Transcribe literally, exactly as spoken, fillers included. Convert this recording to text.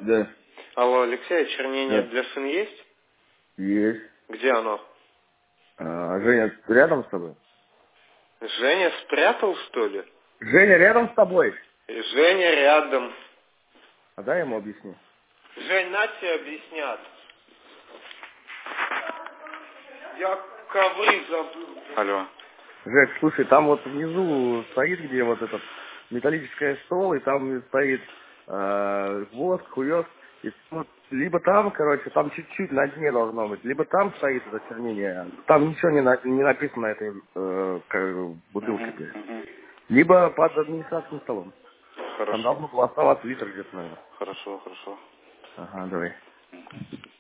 Да. Алло, Алексей, чернение Да. для шин есть? Есть. Где оно? А, Женя рядом с тобой? Женя спрятал, что ли? Женя рядом с тобой? Женя рядом. А дай ему объясни. Жень, на тебе объяснят. Я ковры забыл. Алло. Жек, слушай, там вот внизу стоит, где вот этот металлический стол, и там стоит э, воск, хуёк. И вот либо там, короче, там чуть-чуть на дне должно быть, либо там стоит это чернение. Там ничего не, на- не написано на этой э, как, бутылке. Угу, Блядь. угу. Либо под административным столом. Там Хорошо. должно было оставаться литр где-то, наверное. Хорошо, хорошо. Ага, давай.